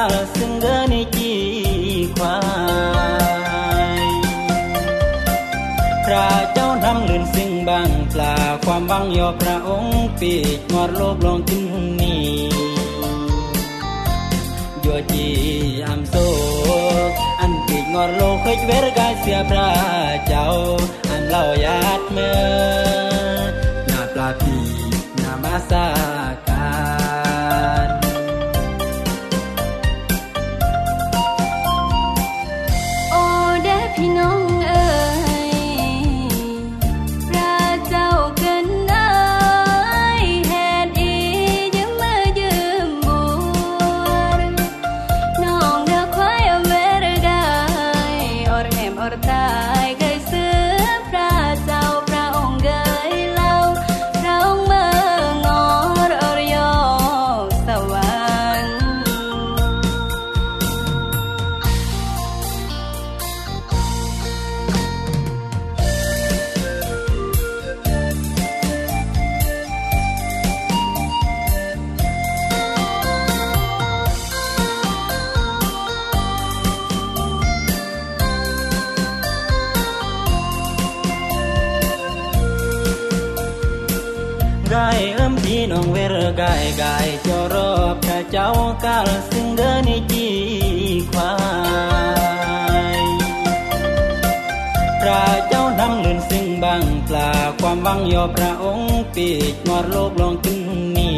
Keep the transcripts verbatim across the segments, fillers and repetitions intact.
ลซึ่งเดินในจีควายพระเจ้าทำลื่นซึ่งบังปลาความหวังยอพระองค์ปีกงอดโลกลงขึ้นนี้ยัวจีอำโซอันปีกงอดโลกเคยเวรกายเสียพระเจ้าอันเล่ายาดเมื่อหน้าปลาปีหน้ามาสาการโอ้เด้พี่น้องเอ๋ยพระเจ้าเกินได้เหตุอียืมมือยืมบัวน้องเด้อควายเวรกายอดแหมอดตายเคยซื้อพระเจ้าพระองค์เกยเล่าพระองค์เมื่องอดอรยสวรรค์กายเอิ่มพี่น้องเวรกายกายเจ้ารอบพระเจ้ากาลซึ่งเดินในจีควายพระเจ้าทำลื่นซึ่งบังปลาความหวังยอพระองค์ปีกงอดโลกลงขึ้นนี้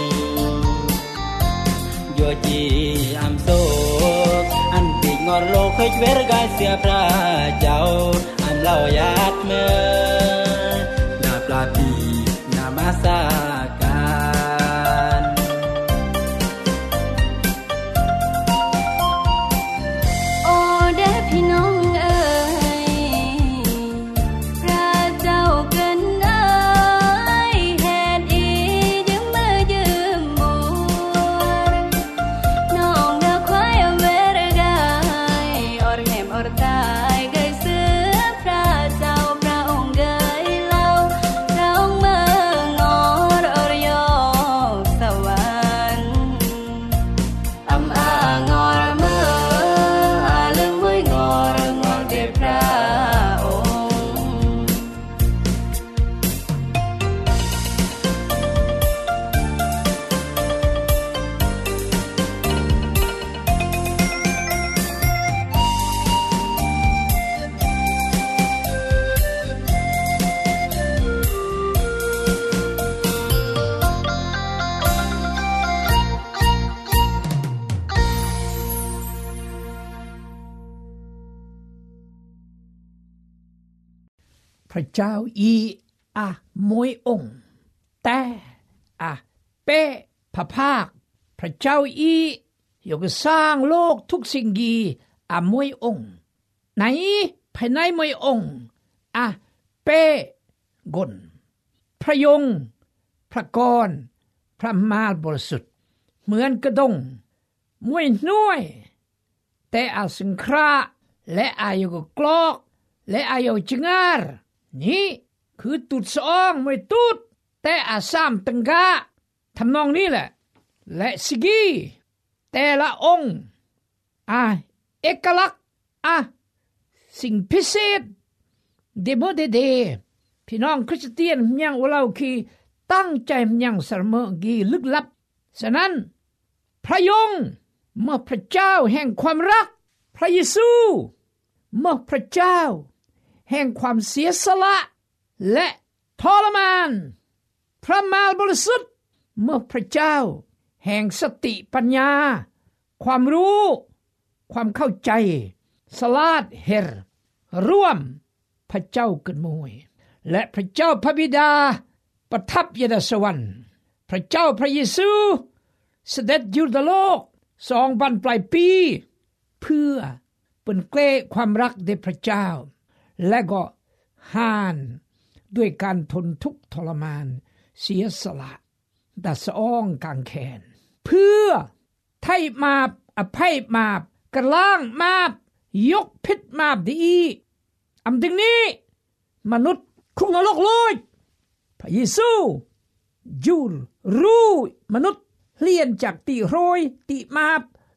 ยัวจีอำโซอันปีกงอดโลกเคยเวรกายเสียพระเจ้าอันเล่ายาดเมื่อหน้าปลาปีมาสาการโอ้เด้พี่น้องเอ๋ยพระเจ้าเกินได้เหตุอียืมมือยืมบัวน้องเด้อควายเวรกายอดแหมอดตายเคยซื้อพระเจ้าพระองค์เกยเล่าพระองค์เมื่องอดอรยสวรรค์อำอางอดเมื่ออาลึงมวยงอดงอดเดพระองค์พระเจ้าอีอะมวยองค์แต่อะเป้พระภาคพระเจ้าอียกสร้างโลกทุกสิ่งดีอะมวยองค์ไหนภายในมวยองค์อะเป้กลพระยงพระกรพระมาลบริสุทธิ์เหมือนกระดงมวยน้อยแต่อาสิงคราและอายุกกลอกและอายุจงาร์นี่คือตุดสองไม่ตุดแต่อาสามตังกาทำนองนี้แหละและสิกีแต่ละองค์อ่ะเอกลักษณ์อ่ะสิ่งพิเศษเดโมเดเดพี่น้องคริสเตียนยังว่าเราคือตั้งใจยังสรมกีลึกลับฉะนั้นพระยงเมื่อพระเจ้าแห่งความรักพระเยซูเมื่อพระเจ้าแห่งความเสียสละและทรมานพระมาลบริสุทธิ์เมื่อพระเจ้าแห่งสติปัญญาความรู้ความเข้าใจสลาดเฮรร่วมพระเจ้าเกิดมวยและพระเจ้าพระบิดาประทับอยู่ในสวรรค์พระเจ้าพระเยซูเสด็จอยู่ในโลกสองพันปลายปีเพื่อเป็นเกล้ความรักในพระเจ้าและก็หานด้วยการทนทุกข์ทรมานเสียสละดัสอ้องกางแขนเพื่อไถ่มาปอภัยมาปกระล้างมาปยกพิษมาปดีอำดึงนี้มนุษย์คุกนรกเลยพระเยซูยูรู้มนุษย์เลียนจากติโรยติมาป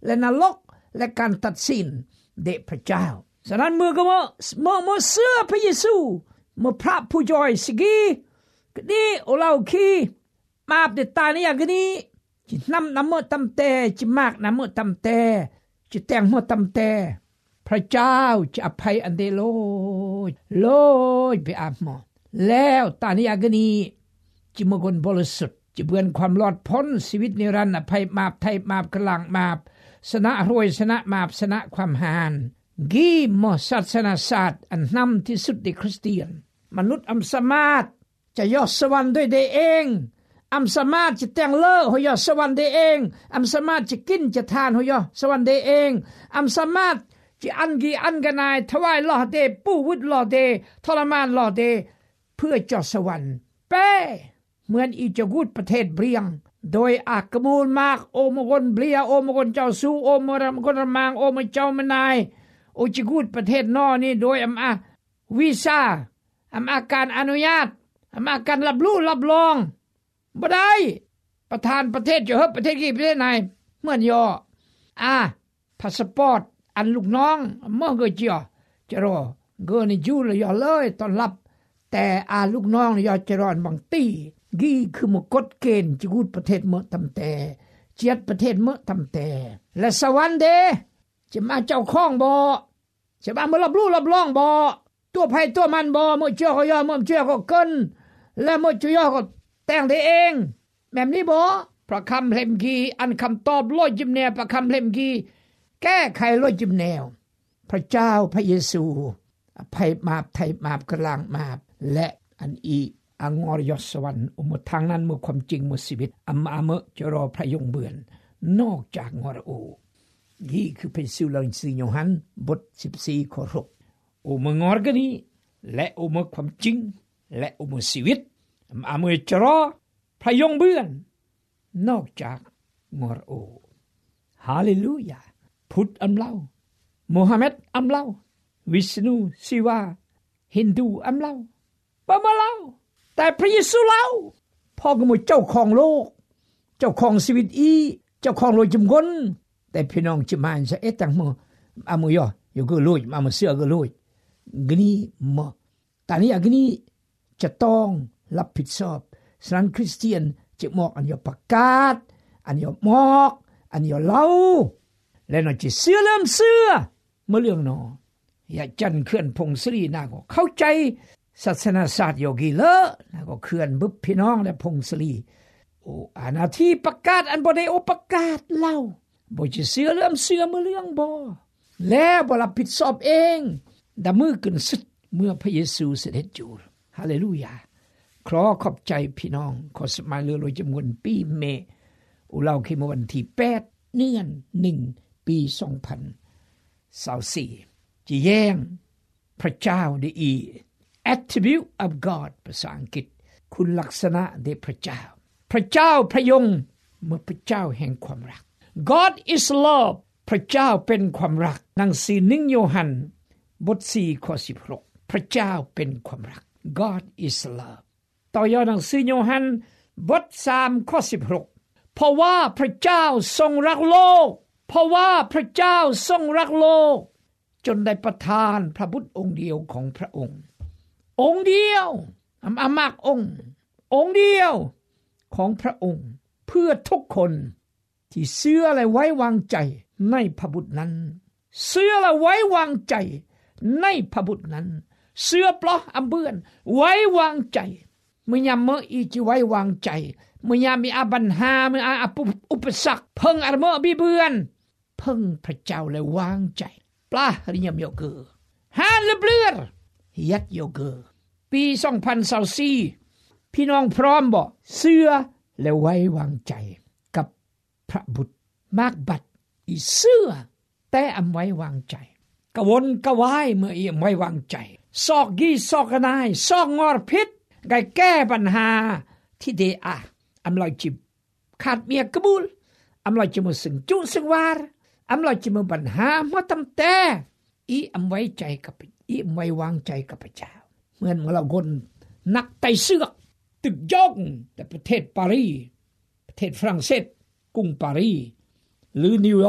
และนรกและการตัดสินเดชพระเจ้าฉะนั้นเมื่อก็เมื่อเมื่อเมื่อเสื้อพระเยซูเมื่อพระผู้ย่อยสกีกนี้โอเราคีมาบเดตานี่อย่างนี้จินำนำเมื่อตำแต่จิมากนำเมื่อตำแต่จิแต่งเมื่อตำแต่พระเจ้าจะอภัยอันเดโลยโลยไปอาบหมอแล้วตานี่อย่างนี้จิมกลบริสุทธิ์จะเบือนความรอดพ้นชีวิตนิรันดร์อภัยมาบไทยมาบกลางมาบสนะรวยสนะมาบสนะความหานกีมอศาสนาศาสตร์อันนำที่สุดในคริสเตียนมนุษย์อัมสามารถจะยอดสวรรค์ด้วยได้เองอัมสามารถจะแต่งเลิกหอยอดสวรรค์ได้เองอัมสามารถจะกินจะทานหอยอดสวรรค์ได้เองอัมสามารถจะอันกีอันกันนายถวายหล่อเดปู่วุฒหล่อเดทรมานหล่อเดเพื่อจอดสวรรค์เป้เหมือนอีจกูดประเทศเบรียงโดยอากมูลมากโอมกนเบลียโอมกนเจ้าสู้โอมรมกนรมางโอมเจ้ามนายโอจกูดประเทศนอนี่โดยอำอาวีซ่าอำอาการอนุญาตอำอาการรับรู้รับรองบ่ได้ประธานประเทศจะเฮ็ดประเทศกี่ประเทศไหนเหมือนย่ออ่าพาสปอร์ตอันลูกน้องเมื่อเกิดจ่อจะรอเกินอยู่เลยย่อเลยต้อนรับแต่อาลูกน้องย่อจะรอนบางตีกี่คือมกฎเกณฑ์จะกูดประเทศเมื่อทำแต่เจียดประเทศเมื่อทำแต่และสวรรค์เดจะมาเจ้าข้องบ่จะมาเมื่อรับรู้รับรองบ่ตัวภัยตัวมันบ่เมื่อเชื่อก็ย่อเมื่อเชื่อก็เกินและเมื่อเชื่อก็แต่งได้เองแบบนี้บ่พระคำเล่มกี่อันคำตอบลอยจิ้มแนวพระคำเล่มกี่แก้ไขลอยจิ้มแนวพระเจ้าพระเยซูอภัยมาไทยมากลางมาและอันอีอังอรยศสวรรค์อุมทางนั้นเมื่อความจริงเมื่อชีวิตอัมอาเมจะรอพระยงเบือนนอกจากงอรโอนี่คือเป็นสิลังสีโยฮันบทสิบสี่ข้อหกโอมงอรกนี้และโอมความจริงและโอมชีวิตอัมอาเมจะรอพระยงเบือนนอกจากงอรโอฮาเลลูยาพุทธอัมเล่าโมฮัมเหม็ดอัมเล่าวิษณุศิวาฮินดูอัมเล่าปะมาเล่าแต่พระเยซูเล่าพ่อก็มือเจ้าของโลกเจ้าของชีวิตอีเจ้าของโลกจำกนแต่พี่น้องจะมาจะเอ๊ะตังมืออามือย่ออยู่ก็ลุยมามือเสื้อก็ลุยกนี้มาตอนนี้กนี้จะต้องรับผิดชอบฉะนั้นคริสเตียนจะมอกอันยอประกาศอันยอมอกอันยอเล่าและนอจะเสื้อเริ่มเสื้อเมื่อเรื่องนออย่าจันเคลื่อนพงศรีนาก็เข้าใจศาสนาศาสตร์โยกีเลอะนะก็เคลื่อนบึบพี่น้องและพงศรีโอ้อานาทีประกาศอันบ่ได้โอประกาศเล่าบ่จะเสือเริ่มเสือเมื่อเรื่องบ่แล้วบ่รับผิดชอบเองดามือขึ้นสุดเมื่อพระเยซูเสด็จอยู่ฮาเลลูยาขอขอบใจพี่น้องขอสมัยเรือลอยจำนวนปีเมอุเราคิมวันที่แปดเดือนหนึ่งปีสองพันยี่สิบสี่จะแย่งพระเจ้าได้อีattribute of God ภาษาอังกฤษคุณลักษณะในพระเจ้าพระเจ้าพระยงเมื่อพระเจ้าแห่งความรัก God is love พระเจ้าเป็นความรักหนังสือหนึ่งโยฮันบทสี่ข้อสิบหกพระเจ้าเป็นความรัก God is love ต่อยอดหนังสือโยฮันบทสามข้อสิบหกเพราะว่าพระเจ้าทรงรักโลกเพราะว่าพระเจ้าทรงรักโลกจนได้ประทานพระบุตรองค์เดียวของพระองค์องค์เดียวอำอามากองค์องค์เดียวของพระองค์เพื่อทุกคนที่เชื่อและไว้วางใจในพระบุตรนั้นเชื่อและไว้วางใจในพระบุตรนั้นเชื่อปลออำเบือนไว้วางใจเมื่อยามเมื่ออีจิไว้วางใจเมื่อยามมีอาบัญหาเมื่ออาอุปสรรคเพิ่งอาเมื่อบิเบือนเพิ่งพระเจ้าและวางใจปลาริยมโยเกอฮาเลเบลือยัดโยเกอปีสองพันยี่สิบสี่พี่น้องพร้อมบ่เชื่อและไว้วางใจกับพระบุตรมากบัดอีเชื่อแต่อำไว้วางใจกวนกวายเมื่ออีอำไว้วางใจซอกยี่ซอกนายซอกงอรพิษไก่แก้ปัญหาที่เดอะอำลอยจิบขาดเมียกบูลอำลอยจิมสึงจุสึงวารอำลอยจิมปัญหามาตำแต่อีอำไว้ใจกับอีอำไว้วางใจกับพระเจ้าเหมือนเราคนนักไต่เสือกตึกยกแต่ประเทศปารีสประเทศฝรั่งเศสกรุงปารีสหรือนิวยอร์ก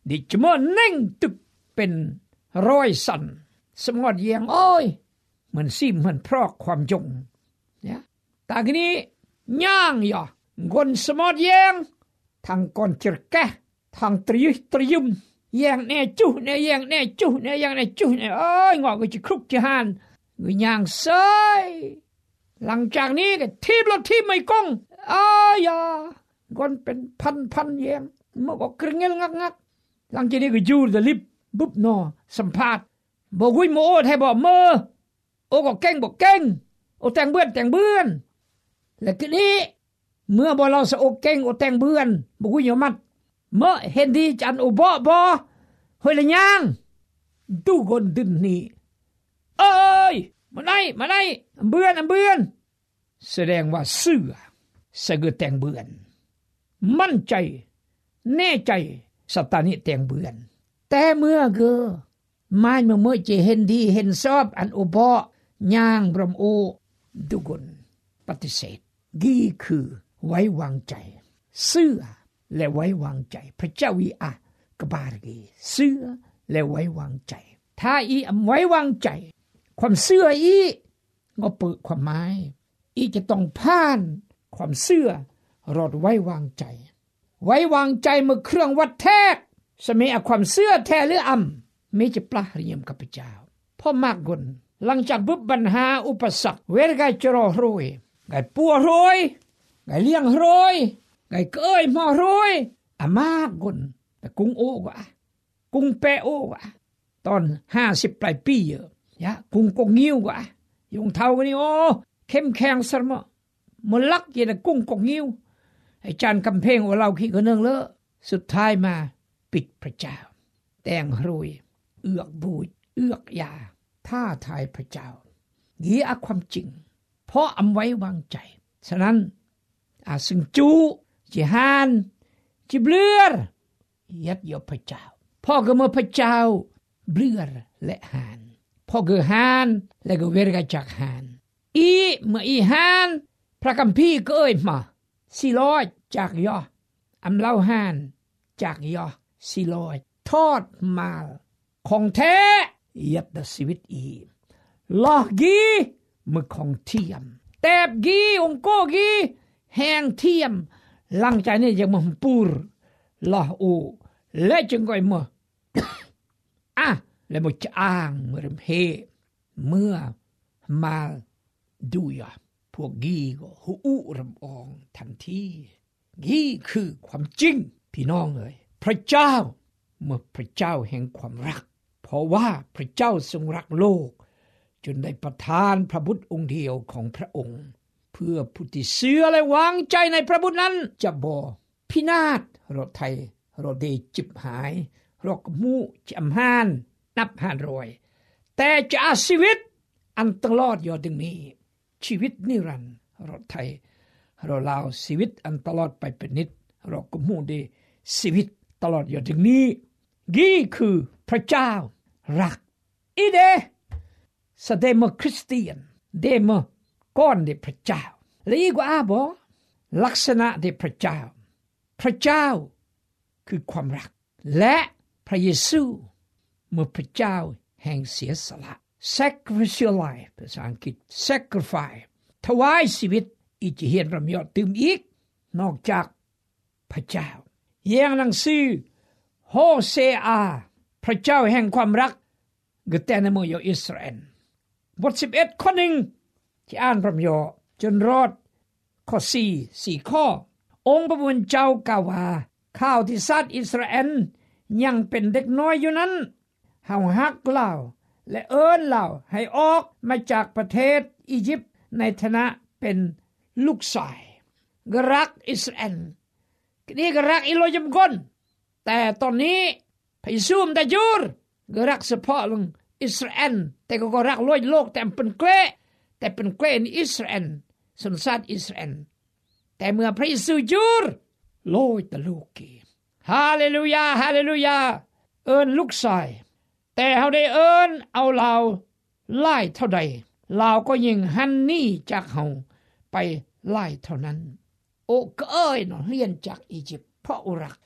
ดิจมอเน่งตึกเป็นร้อยสันสมอดเยียงโอ้ยเหมือนซิมเหมือนพรอกความจงเนี่ยตากนี้ย่างย่อกนสมอดเยียงทางก่อนจิรแกทางตรีตรียุมแยงแน่จุแน่แยงแน่จุแน่แยงแน่จุแน่เอ้ยงอกก็จะครุกจะหานก็ย่างเซยหลังจากนี้ก็ทีบรถทีบไม่กงอ้ายากนเป็นพันพันแยงมันก็กระเงลงักงักหลังจากนี้ก็ยูดลิบบุบนอสัมภาษณ์บอกวิโมโอให้บอกเมอโอก็เก่งบอกเก่งโอแต่งเบื้อนแต่งเบื้อนแล้วทีนี้เมื่อบ่เราสะโอเก่งโอแต่งเบื้อนบอกวิโยมัดเมื่อเห็นดีจันโอบ่บ่เฮ้ยละย่างดูกนดินนี่เอ้ยมาไหนมาไหนเบื้อนเบื้อนแสดงว่าเสื่อสะเกิดแต่งเบื้อนมั่นใจแน่ใจสตานิแต่งเบื้อนแต่เมื่อเกอไม่เมื่อเมื่อจะเห็นดีเห็นชอบอันโอบ่ย่างบรมโอดูกนปฏิเสธกี่คือไว้วางใจเสื่อและไว้วางใจพระเจ้าวีอากบาลกีเสื่อและไว้วางใจถ้าอีอำไว้วางใจความเสื่ออีก็เปิดความหมายอีจะต้องผ่านความเสื่อรอดไว้วางใจไว้วางใจเมื่อเครื่องวัดแท้สมัยความเสื่อแท้หรืออำไม่จะปลาเรียมกับพระเจ้าพ่อมากกนหลังจากบุบปัญหาอุปสรรคเวรไกจรอรวยไกปัวรวยไกเลี้ยงรวยไก่เกยมอรวยอามากกนแต่กุ้งโอ้กว่ากุ้งเปโอ้กว่าตอนห้าสิบปลายปีเยอะยะกุ้งกงงิ้วกว่ายงเท่ากันนี่โอ้เข้มแข็งสมะมันลักเย็นกุ้งกงงิ้วไอ้จานกำเพงว่าเราขี้ก็เนื่องเลอะสุดท้ายมาปิดพระเจ้าแต่งรวยเอือกบูดเอือกยาท่าทายพระเจ้ายี่อาความจริงเพราะอำไว้วางใจฉะนั้นอาสึงจูจิฮานจิเบลือยัดยบพระเจ้าพ่อก็เมื่อพระเจ้าเบลือและหานพ่อก็หานและก็เวรกจากหานอีเมื่ออีหานพระคัมภีร์ก็เอ่ยมาสี่ร้อยจากยออำเล่าหานจากยอสี่ร้อยทอดมาของแท้ยัดชีวิตอีลอกกีมือของเทียมแตบกีองโกกีแหงเทียมหลังจากนี้ยังมันปูรลอโอและจึงก็เมื่อ อ่ะแล้วมันจะอ้างเมื่อเฮเมื่อมาดูยาพวกกีก็หูรำอองทันทีกีคือความจริงพี่น้องเอ๋ยพระเจ้าเมื่อพระเจ้าแห่งความรักเพราะว่าพระเจ้าทรงรักโลกจนได้ประทานพระบุตรองค์เดียวของพระองค์เพื่อผู้ที่เชื่อและวางใจในพระบุตรนั้นจะบ่พินาศรถไทยรถเดจิบหายรกมูจำหานนับหานรอยแต่จะอาชีวิตอันตลอดยอดดึงนี้ชีวิตนิรันดร์รถไทยเราลาวชีวิตอันตลอดไปเป็นนิจรกมูเดชีวิตตลอดยอดดึงนี้กี่คือพระเจ้ารักอีเดแสดงมาคริสเตียนเดมาก้อนเดพระเจ้าและอีกว่าบ่ลักษณะเดพระเจ้าพระเจ้าคือความรักและพระเยซูเมื่อพระเจ้าแห่งเสียสละ sacrificial life ภาษาอังกฤษ sacrifice ถวายชีวิตอีกจะเห็นรำยอดตื่มอีกนอกจากพระเจ้าเยี่ยงหนังสือโฮเซอาพระเจ้าแห่งความรักกแต่ในเมืองอิสราเอลบทสิบเอ็ดข้อหนึ่งที่อ่านพระยอจนรอดข้อสี่สี่ข้อองค์พระผู้เป็นเจ้ากล่าวว่าข้าวที่สัตว์อิสราเอลยังเป็นเด็กน้อยอยู่นั้นเฮาฮักเล่าและเอิ้นเล่าให้ออกมาจากประเทศอียิปต์ในฐานะเป็นลูกชายก็รักอิสราเอลนี่ก็รักอิโลยมกนแต่ตอนนี้พระเยซูมแต่ยูรก็รักเฉพาะลงอิสราเอลแต่ก็รักโลกโลกแต่เป็นเกลแต่เป็นเกลในอิสราเอลสัญชาติอิสราเอลแต่เมื่อพระเยซูยูรโลกตะลูกกีฮาเลลูยาฮาเลลูยาเอิ้นลูกชายแต่เฮาได้เอิ้นเอาเราไล่เท่าใดเราก็ยิ่งหันหนีจากเฮาไปไล่เท่านั้นโอ้ก็เอ้ยเนาะเรียนจากอียิปต์เพราะรัก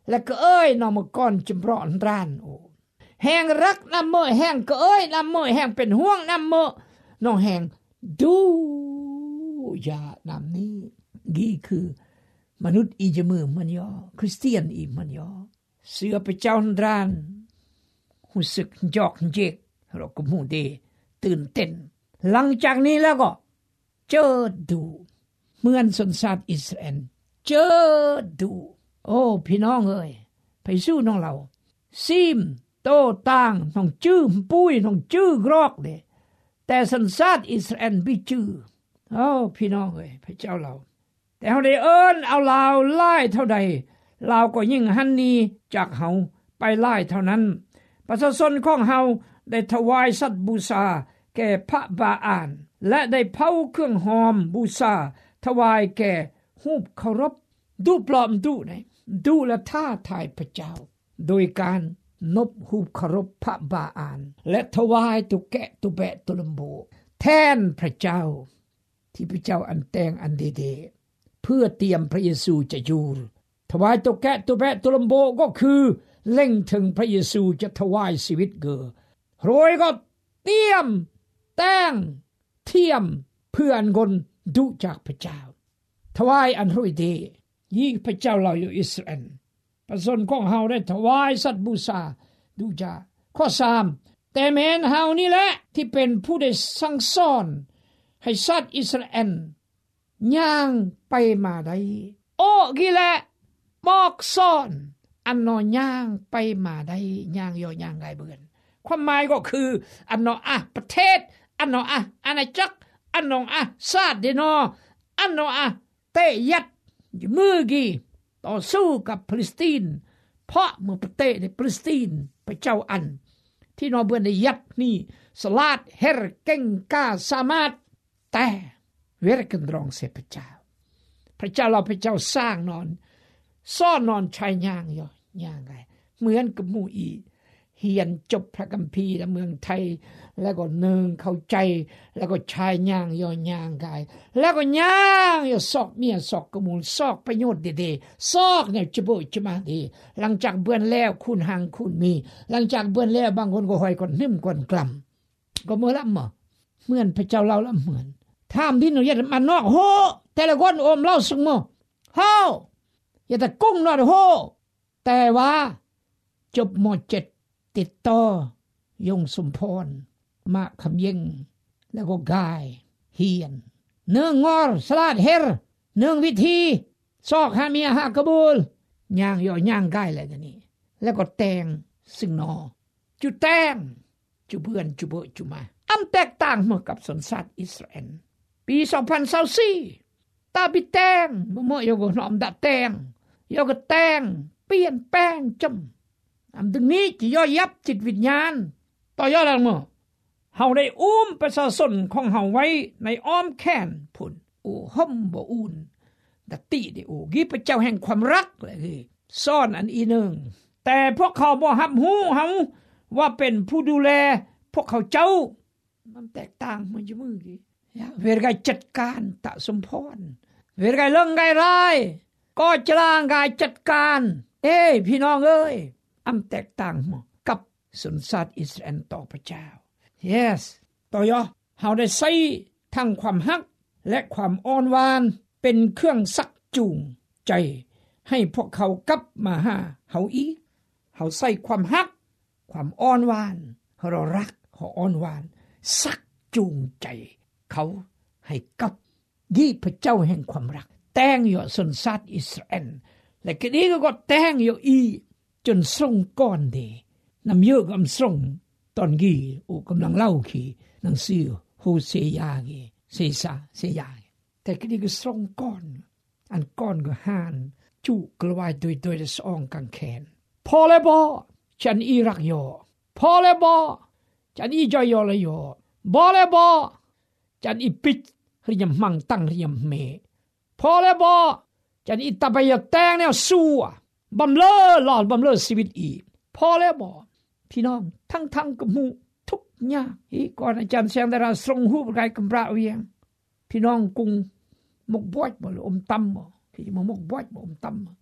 และก็เอ้ยนอมก่อนจำร้อนร้านโอแห่งรักนำเมื่อแห่งก็เอ้ยนำเมื่อแห่งเป็นห่วงนำเมื่อน้องแห่งดูอย่านำนี้กี่คือมนุษย์อีจมือมันยอคริสเตียนอีมันยอเสือไปเจ้าร้านหูสึกจอกเจกเราก็หูดีตื่นเต้นหลังจากนี้แล้วก็เจอดูเหมือนชนชาติอิสราเอลเจอดูโอ้พี่น้องเอ้ยไปสู้น้องเราซิมโตต่างน้องจื้อปุ้ยน้องจื้อกรอกเด้แต่ชนชาติอิสราเอลไม่จื้อโอ้พี่น้องเอ้ยพระเจ้าเราแต่เฮาได้เอิ้นเอาลาวไล่เท่าใดลาวก็ยิ่งหันนี้จากเฮาไปไล่เท่านั้นประชาชนของเฮาได้ถวายสัตว์บูชาแก่พระบาอานและได้เผาเครื่องหอมบูชาถวายแก่รูปเคารพดูปลอมดูไหนดูและท่าทายพระเจ้าโดยการนบรูปเคารพพระบาอานและถวายตุแกะตุแบะตุลมโบแทนพระเจ้าที่พระเจ้าอันแต่งอันเดๆเพื่อเตรียมพระเยซูจะอยู่ถวายตุแกะตุแบะตุลมโบก็คือเล็งถึงพระเยซูจะถวายชีวิตเกอโรยก็เตรียมแต่งเทียมเพื่ออันกนดูจากพระเจ้าถวายอันรวยดียิ่งพระเจ้าเราอยู่อิสราเอลประชาชนของเฮาได้ถวายสัตว์บูชาดูจากข้อสามแต่แม้นเฮานี่แหละที่เป็นผู้ได้สั่งสอนให้สัตว์อิสราเอลย่างไปมาได้โอ้กี่แหละบอกสอนอันนอย่างไปมาได้ย่างย่อย่างไงเบือนความหมายก็คืออันนออ่ะประเทศอันนออ่ะอาณาจักรอันนออ่ะชาติเดนออันนออ่ะเตยัดมือกี่ต่อสู้กับฟาเลสไตน์เพราะเมื่อประเทศในฟาเลสไตน์พระเจ้าอันที่นอเบือนได้ยัดนี่สลาดเฮรเก่งกาสามารถแต่เวรกันรองเสพระเจ้าพระเจ้าเราพระเจ้าสร้างนอนซ่อนนอนชายย่างย่อย่างไงเหมือนกับหมู่อีเฮียนจบพระคัมภีร์ในเมืองไทยแล้วก็เนืองเข้าใจแล้วก็ชายย่างย่อย่างไงแล้วก็ย่างย่อซอกเมียซอกกระมูลซอกประโยชน์ดีๆซอกเนี่ยจะบ่จะมาดีหลังจากเบื่อแล้วคุณหังคุณมีหลังจากเบื่อแล้วบางคนก็หอยก่อนนิ่มก่อนกล่ำก็เมื่อละเหมือเหมือนพระเจ้าเราละเหมือนถามที่หนูอย่ามันนอกโหแต่ละคนอมเล่าสมอเฮาอย่าแต่กุ้งนอดโหแต่ว่าจบม.เจ็ดติดต่อยงสมพรมาคำยิงแล้วก็กายเฮียนเนืองงอรสลาดเฮรเนืองวิธีซอกหาเมียหากระบูลย่างย่อย่างกายอะไรกันนี่แล้วก็แต่งซึ่งนอจุแต่งจุเบือนจุเบจุมาอันแตกต่างเมื่อกับสัญชาติอิสราเอลปีสองพันยี่สิบสี่ตาบิแตงเมื่อโยกนอมดัดแตงโยกแตงเปลี่ยนแปลงจำอันตรงนี้จะย่อยยับจิตวิญญาณต่อยอดอะไรมั้งเฮาได้อุ้มประชาชนของเฮาไว้ในอ้อมแขนพุ่นโอ้ห่มบ่อุ่นดัติได้โอ้กี่พระเจ้าแห่งความรักเลยซ่อนอันอีนึงแต่พวกเขาบ่รับรู้เฮาว่าเป็นผู้ดูแลพวกเขาเจ้ามันแตกต่างมันอยู่มือกี่เวรกายจัดการตะสมพรเวรกายเรื่องไกลร้ายก็จลางกายจัดการเอ้ยพี่น้องเอ้ยอำแตกต่างกับสัญชาติอิสราเอลต่อพระเจ้า yes ต่อยอเฮาได้ใช้ทั้งความฮักและความอ่อนหวานเป็นเครื่องซักจูงใจให้พวกเขากลับมาหาเฮาอีกเฮาใช้ความฮักความอ่อนหวานเรารักเขาอ่อนหวานซักจูงใจเขาให้กลับยี่พระเจ้าแห่งความรักแต่งอยู่สัญชาติอิสราเอลและก็นี้ก็แต่งอยู่อีจนส่งก่อนดีนำเยอะกำส่งตอนกี่โอ้กำลังเล่าขี่หนังสือโฮเซยากีเซซาเซยาแต่ก็นี้ก็ส่งก่อนอันก่อนก็ห่านจุกลวายโดยโดยสองกังแขนพอแล้วบ่ฉันอีรักยอพอแล้วบ่ฉันอีจอยยอเลยยอบ่แล้วบ่ฉันอีปิดเรียมมังตั้งเรียมเมพอแล้วบ่ฉันอีตะไปยแตงแนวสู้บำเลอหลอดบำเลอชีวิตอีกพอแล้วบ่พี่น้องทั้งๆกับหมู่ทุกอย่างอีกก่อนอาจารย์แซมดาราส่งรูปไกกำราเวียงพี่น้องกุงมกบวชบ่อมตำบ่พี่มกบวชบ่อมตำ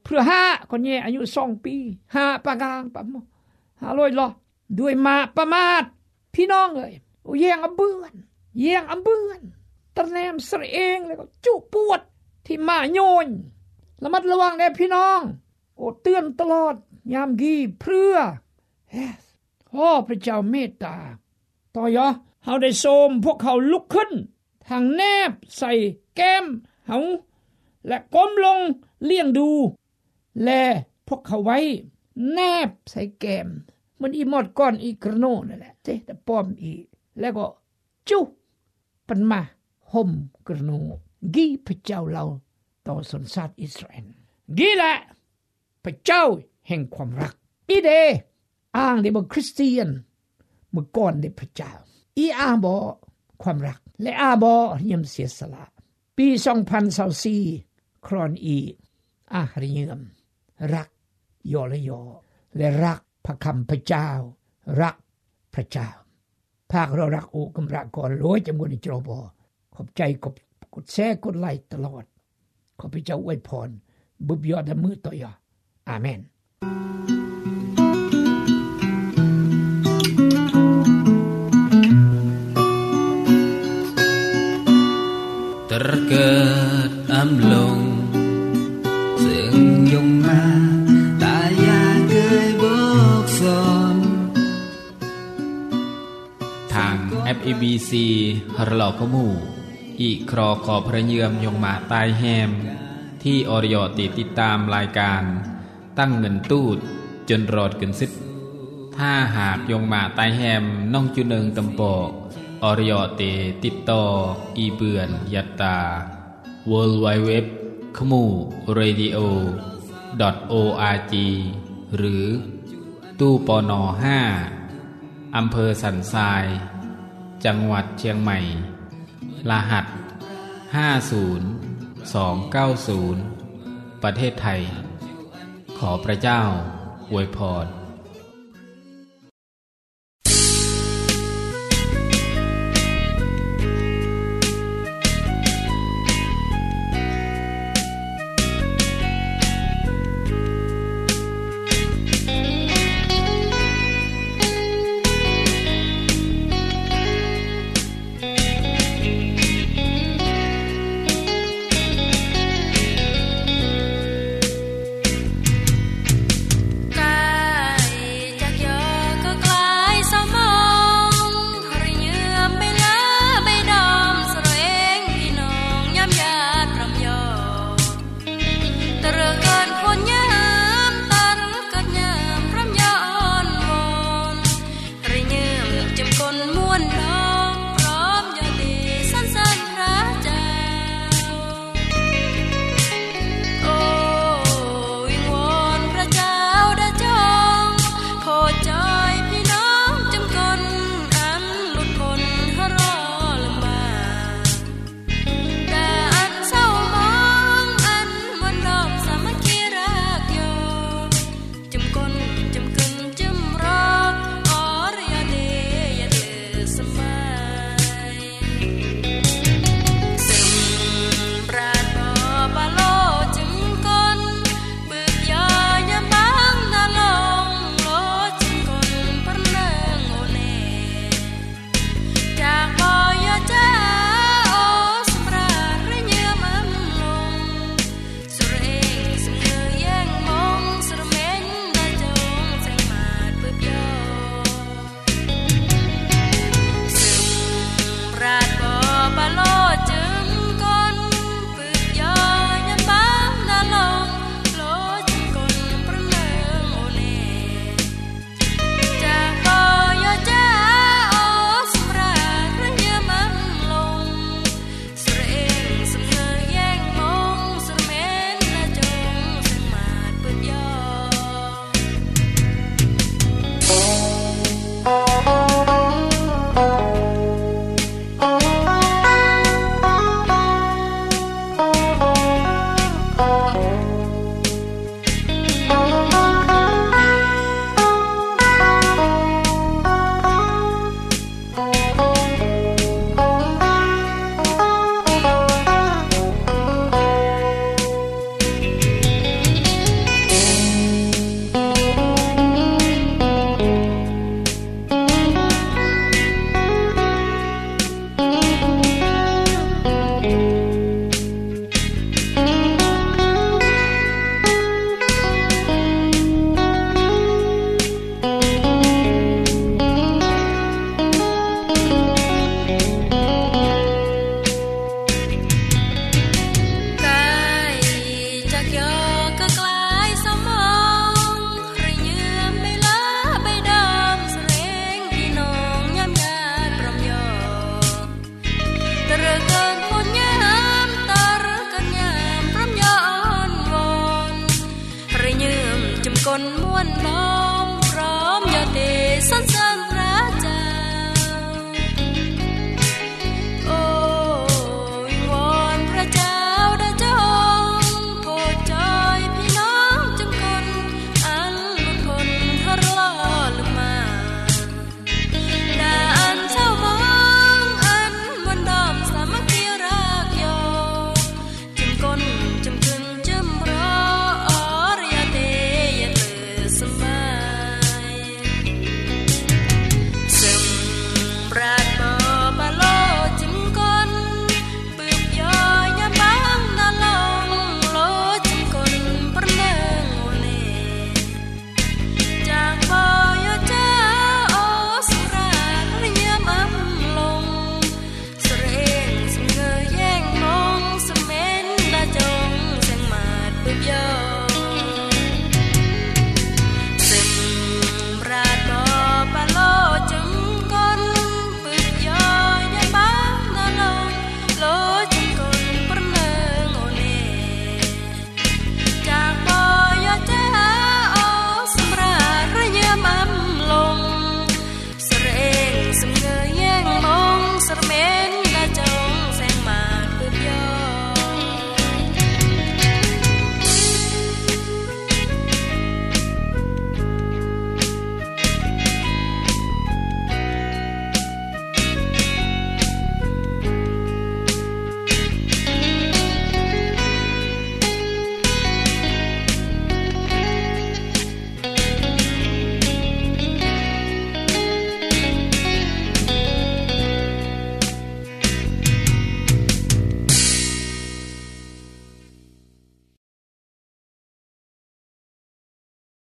เพื่อห้าคนนี้อายุสองปีห้าปากางปะมห้าร้อยล้อด้วยมาประมาทพี่น้องเอ้ยโอ้แยงอำเบือนแยงอำเบือนตะแนมสระเองแล้วก็จุปวดที่มาโยนระมัดระวังแน่พี่น้องโอ้เตือนตลอดยามกี้เพื่อขอพระเจ้าเมตตาต่อยอเฮาได้โสมพวกเขาลุกขึ้นทางแนบใส่แก้มเฮาและก้มลงเลี้ยงดูแลพวกเขาไว้แนบใส่แก้มมันอีหมดก่อนอีกระโนนั่นแหละเจ๊แต่ป้อมอีแล้วก็จุปันมาห่มกระโนกี้พระเจ้าเราต่อสนชาติอิสราเอลกี้แหละพระเจ้าแห่งความรักอีเดอ้างได้บ่คริสเตียนเมื่อก่อนได้พระเจ้าอีอ้างบ่ความรักและอ้างบ่ยอมเสียสละปีสองพันยี่สิบสี่ครอนอีอาหริยมรักยอละยอและรักพระคำพระเจ้ารักพระเจ้าภาคเรารักโอกำรักก่อนร้อยจำนวนในจอบอขอบใจกดกดแชร์กดไลค์ตลอดขอพระเจ้าอวยพรบุบยอดมือต่อยออาเมน terket amlong sing yung ma taya keui bok son ทาง เอฟ อี บี ซี หรอขมู่อีครอขอพระเยือมยงมาตายแฮมที่อริยติติดตามรายการตั้งเงินตูดจนรอดกึนสิบถ้าหากยงมาตายแฮมน้องจุนึงตำปอกอริยติติดต่ออีเบือนยัตตา ดับเบิลยู ดับเบิลยู ดับเบิลยู ดอท ขมูเรดิโอ ดอท โอ อาร์ จี หรือตู้ปนห้าอำเภอสันทรายจังหวัดเชียงใหม่รหัสห้าศูนย์ สองเก้าศูนย์ประเทศไทยขอพระเจ้าอวยพร